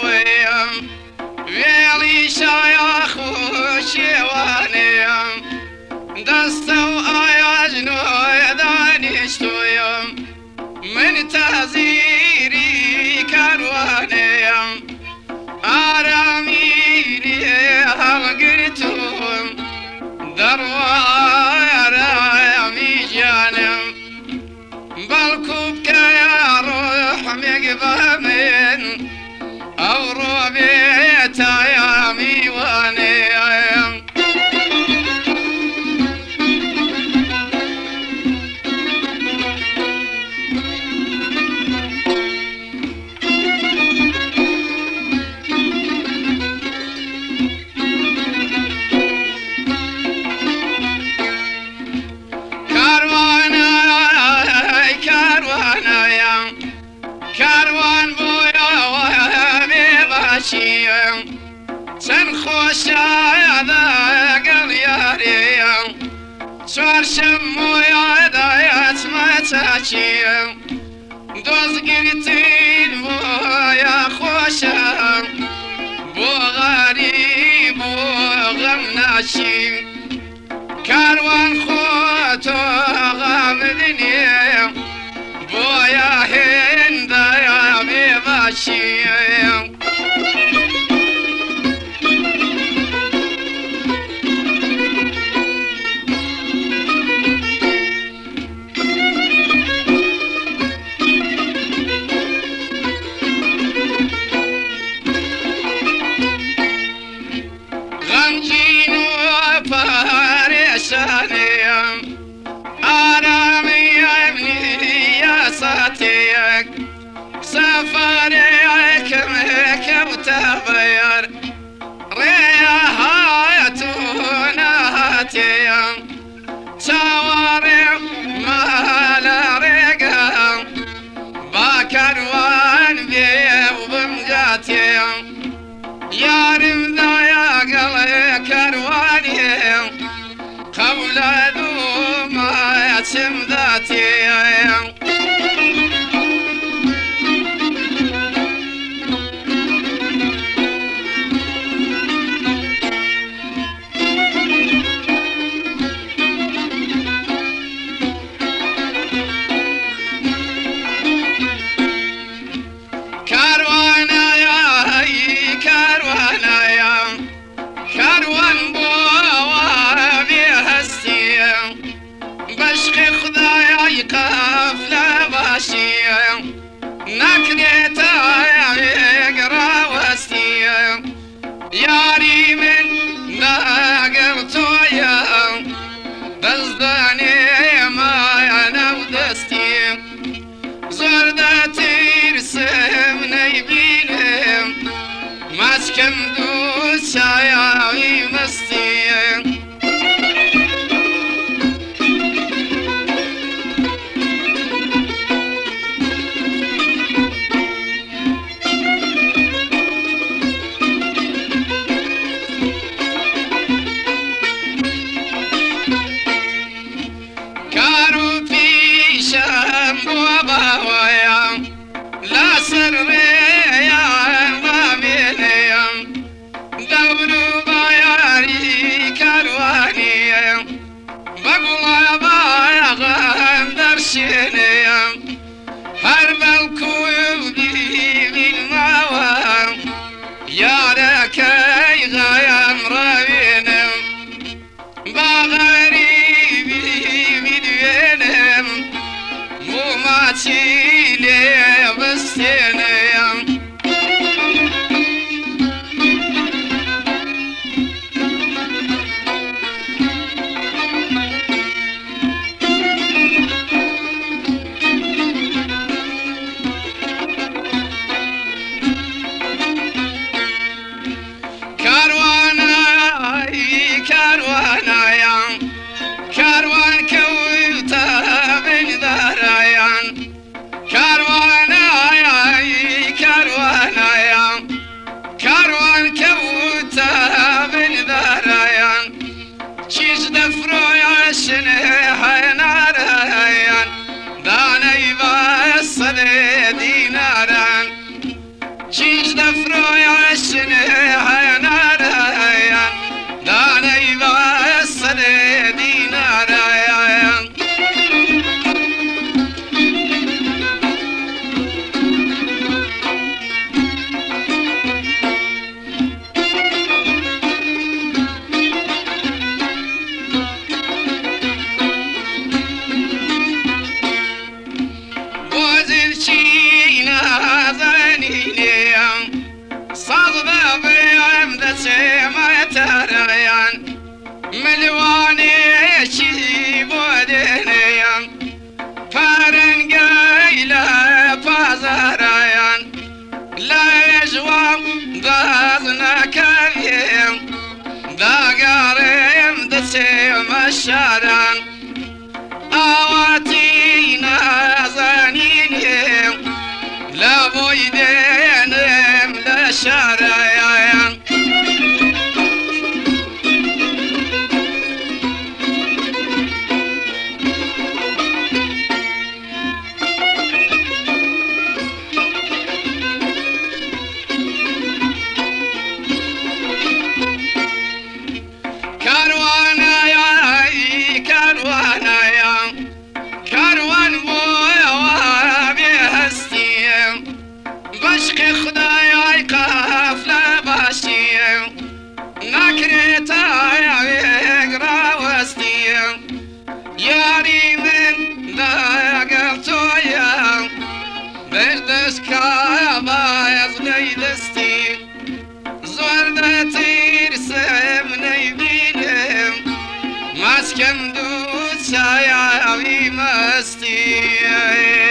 ويم ويلي شيخ وشيوانيم دستو آياجنو دانشتويم من تزيري كروانيم آراميني هلقرتوم دروارامي جانم بالكوبك يا روح مقبامين أو ربيت يا ميوانيم كاروان بويا وهمي باشيم سن خوشا ذاق الياريم سوار شمو يا دايات متاشيم دوز قرتين بويا خوشا بو غريب وغم ناشيم كاروان خوتو غامدني بويا هند يا بيباشيم غمجين وفارشانيم آرامي يا ابني يا ساتيك سفريك مكب تغير ريحاتنا هاتيم سواري مال رقم باكروان بيب بمجاتيم يا رمضا يا قلي كروانيم قبل ذو ما يتم ذاتيم كاروان بوا بيهستيم بشق خدايا يقف لباشيم نكريتا يقرا وستيم ياري من ناقرتويم بزداني ما ينودستيم زردتي رسم نيبينم مسكم دوس شايعي مستيم كارو في شام وباويام لا سر يا مامينيام دورو باياري كاروانيام بقولا بايغام درشينيام هرب الكوبي بالموام يا ركاي غيام راوينم بغريبي بدوينم مو ماتيلي بستينم فرويشن هناريان داني بوصل ديناريان ملواني شي بودنيان فرنگايلا بازارايان لا يجوام دازنا كريم داقاريم دسيم الشاران اواتينا زانينيم لا بويدينيم لا شارايان كاروان مويا بهستيم بشق خدايا قافلة باشيم نكرتا يقرا وستيم ياري من داقلتويا بردس كابا يزني دستي زوردتي رسمني بينم مسكن دوت شايا مستی